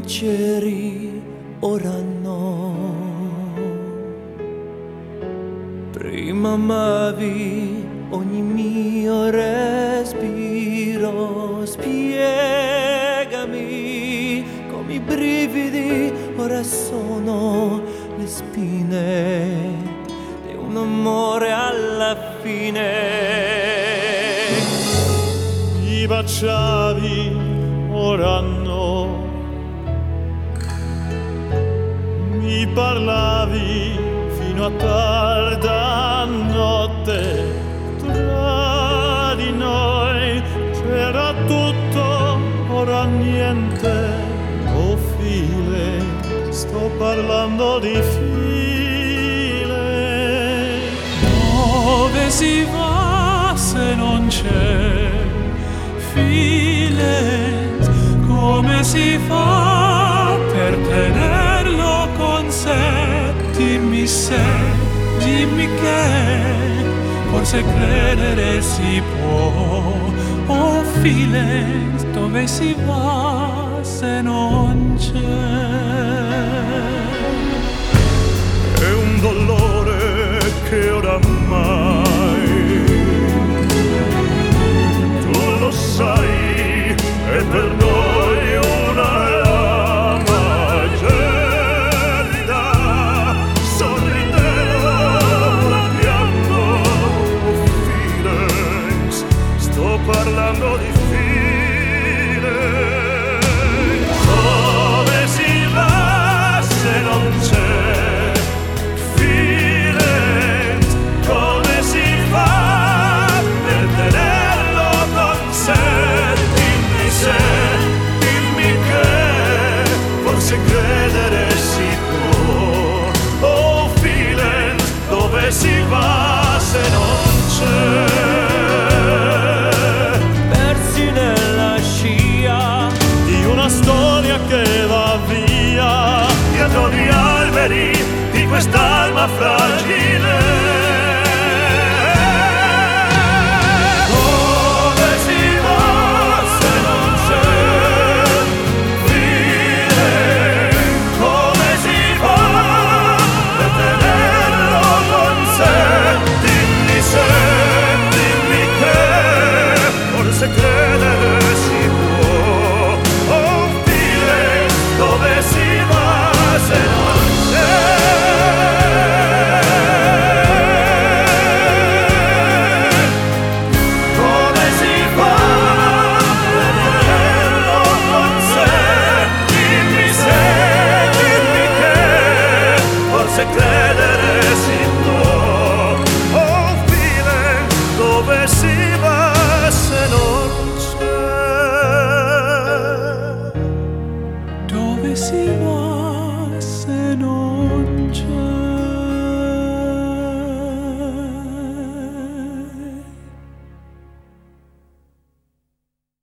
piaceri ora no. Prima amavi ogni mio respiro, spiegami come i brividi ora sono le spine di un amore alla fine. Mi baciavi, ora no. Mi parlavi fino a tarda notte. Tra di noi c'era tutto, ora niente. Oh file, sto parlando di file. Dove si va se non c'è file? Come si fa per tenerlo con sé? Dimmi se, dimmi che forse credere si può. Oh file, dove si va se non c'è? È un dolore che oramai tu lo sai, è per noi una lama gelida. Sorridendo l'abbiamo, feelings, sto parlando di feelings. Dove si va se non c'è feelings? Come si fa per tenerlo con sé? Dimmi se, dimmi che forse credere si può. Oh feelings, dove si va se non c'è? Persi nella scia Di una storia che va via, dietro gli alberi di quest'alma fragile.